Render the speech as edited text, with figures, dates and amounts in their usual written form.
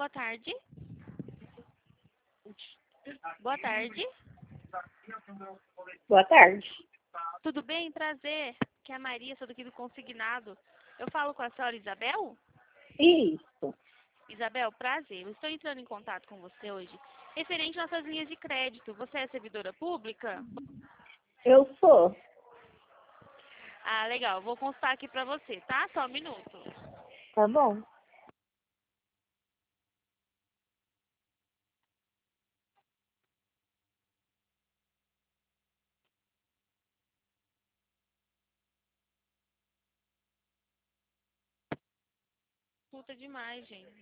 boa tarde. Boa tarde. Boa tarde. Tudo bem? Prazer. Que é a Maria, sou daqui do Consignado. Eu falo com a senhora Isabel? Isso. Isabel, prazer. Eu estou entrando em contato com você hoje referente às nossas linhas de crédito. Você é servidora pública? Eu sou. Ah, legal. Vou constar aqui pra você, tá? Só um minuto. Tá bom. Puta demais, gente.